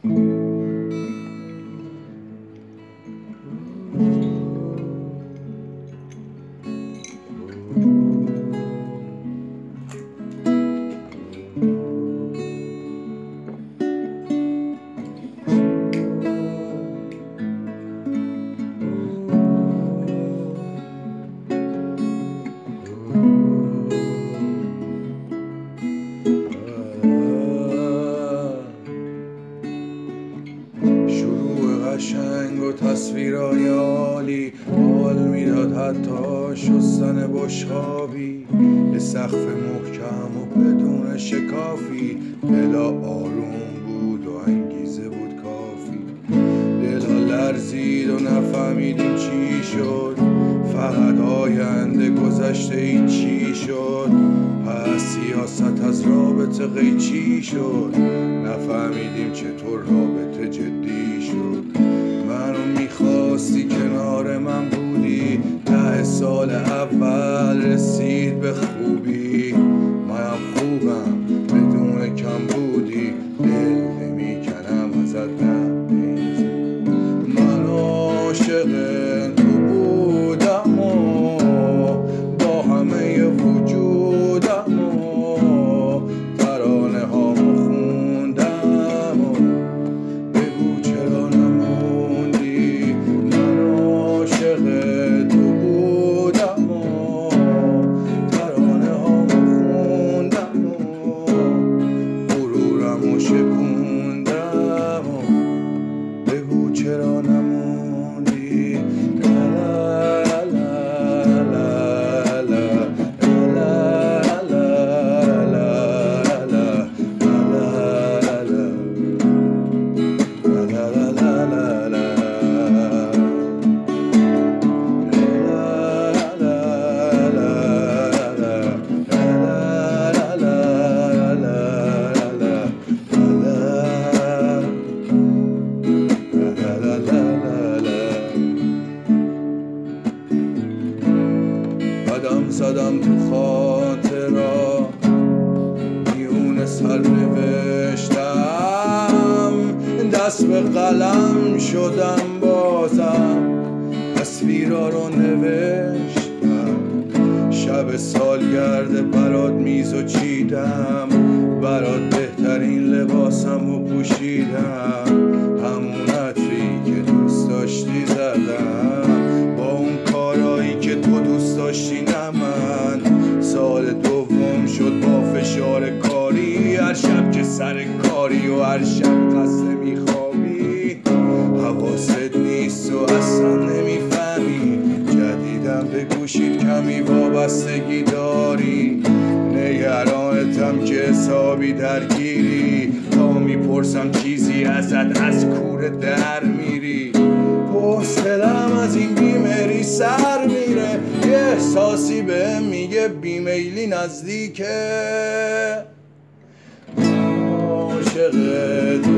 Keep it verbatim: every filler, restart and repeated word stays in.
قشنگ و تصویرهای عالی حال میداد حتی شستن بشقابی به سقف محکم و بدون شکافی. دلا آروم بود و انگیزه بود کافی. دلا لرزید و نفهمیدیم چی شد، فقط آینده گذشته ای چی شد. پس سیاست از رابطه قیچی شد، نفهمیدیم چطور رابطه جدی شد. منو میخواستی کنار من بودی، ده سال اول رسید به خوبی. منم خوبم بدون کم بودی، دل نمیکنم ازت نبیز. من عاشق تو بودم و با همه وجودم و ترانه هامو خوندم و بگو چرا نموندی. من عاشق تو بودم و ترانه هامو خوندم و غرورمو شکوندم و بگو چرا نموندی. قدم زدم تو خاطرا، میون سر نوشتم، دست به قلم شدم بازم، تصویرا رو نوشتم. شب سالگرد برات میزو چیدم، برات بهترین لباسم رو پوشیدم. همون عطری که دوست داشتی زدم، با اون کارایی که تو دوست داشتی نه من. سال دوم شد با فشار کاری، هر شب که سر کاری و هر شب خسته میخوابی. حواست نیست و اصلا نمیفهمی، جدیدم به گوشید کمی وابستگی داری. نگرانتم که حسابی درگیری، تا میپرسم چیزی ازت از کوره در میری. حوصله‌ام از این بیمری سر میره، یه احساسی بهم میگه بیمیلی نزدیکه. عاشق